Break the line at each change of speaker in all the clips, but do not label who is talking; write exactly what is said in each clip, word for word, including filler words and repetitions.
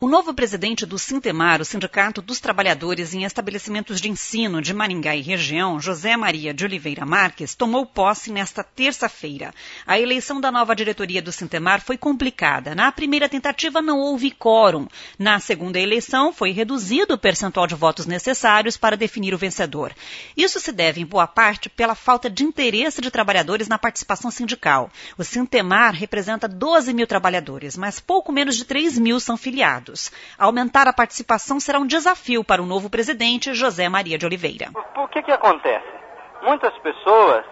O novo presidente do Sintemar, o Sindicato dos Trabalhadores em Estabelecimentos de Ensino de Maringá e região, José Maria de Oliveira Marques, tomou posse nesta terça-feira. A eleição da nova diretoria do Sintemar foi complicada. Na primeira tentativa não houve quórum. Na segunda eleição foi reduzido o percentual de votos necessários para definir o vencedor. Isso se deve, em boa parte, pela falta de interesse de trabalhadores na participação sindical. O Sintemar representa doze mil trabalhadores, mas pouco menos de três mil são filiados. Aumentar a participação será um desafio para o novo presidente, José Maria de Oliveira.
Por que que acontece? Muitas pessoas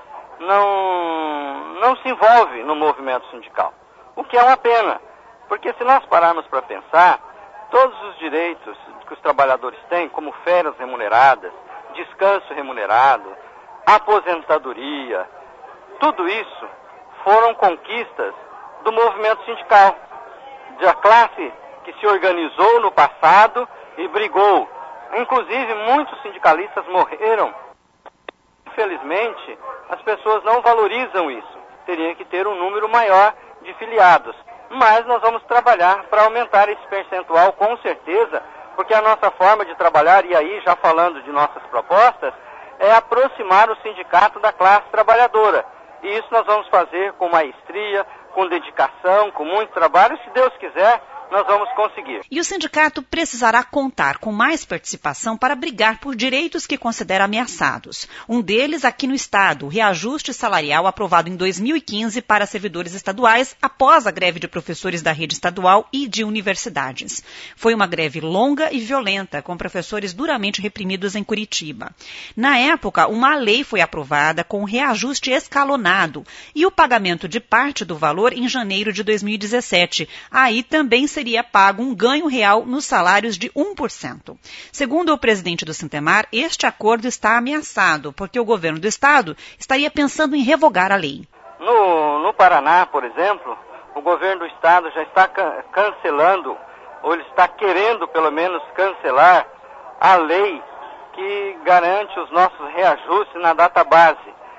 não, não se envolvem no movimento sindical, o que é uma pena, porque se nós pararmos para pensar, todos os direitos que os trabalhadores têm, como férias remuneradas, descanso remunerado, aposentadoria, tudo isso foram conquistas do movimento sindical, da classe que se organizou no passado e brigou. Inclusive, muitos sindicalistas morreram. Infelizmente, as pessoas não valorizam isso. Teria que ter um número maior de filiados. Mas nós vamos trabalhar para aumentar esse percentual, com certeza, porque a nossa forma de trabalhar, e aí já falando de nossas propostas, é aproximar o sindicato da classe trabalhadora. E isso nós vamos fazer com maestria, com dedicação, com muito trabalho, se Deus quiser, nós vamos conseguir.
E o sindicato precisará contar com mais participação para brigar por direitos que considera ameaçados. Um deles aqui no Estado, o reajuste salarial aprovado em dois mil e quinze para servidores estaduais após a greve de professores da rede estadual e de universidades. Foi uma greve longa e violenta, com professores duramente reprimidos em Curitiba. Na época, uma lei foi aprovada com um reajuste escalonado e o pagamento de parte do valor em janeiro de dois mil e dezessete. Aí também seria seria pago um ganho real nos salários de um por cento. Segundo o presidente do Sintemar, este acordo está ameaçado, porque o governo do Estado estaria pensando em revogar a lei.
No, no Paraná, por exemplo, o governo do Estado já está can- cancelando, ou ele está querendo, pelo menos, cancelar a lei que garante os nossos reajustes na data base.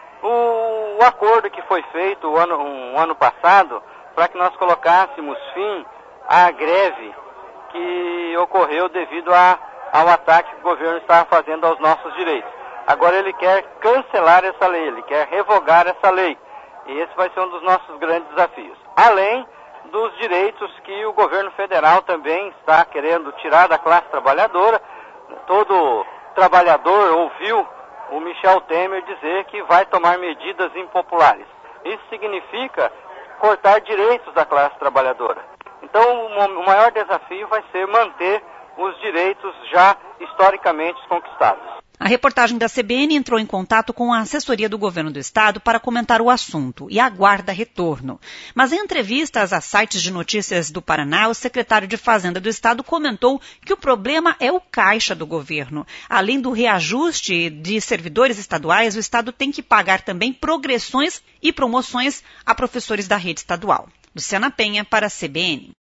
O, o acordo que foi feito o ano, um ano passado, para que nós colocássemos fim a greve que ocorreu devido a, ao ataque que o governo estava fazendo aos nossos direitos. Agora ele quer cancelar essa lei, ele quer revogar essa lei. E esse vai ser um dos nossos grandes desafios. Além dos direitos que o governo federal também está querendo tirar da classe trabalhadora. Todo trabalhador ouviu o Michel Temer dizer que vai tomar medidas impopulares. Isso significa cortar direitos da classe trabalhadora. Então, o maior desafio vai ser manter os direitos já historicamente conquistados.
A reportagem da C B N entrou em contato com a assessoria do governo do Estado para comentar o assunto e aguarda retorno. Mas em entrevistas a sites de notícias do Paraná, o secretário de Fazenda do Estado comentou que o problema é o caixa do governo. Além do reajuste de servidores estaduais, o Estado tem que pagar também progressões e promoções a professores da rede estadual. Luciana Penha para a C B N.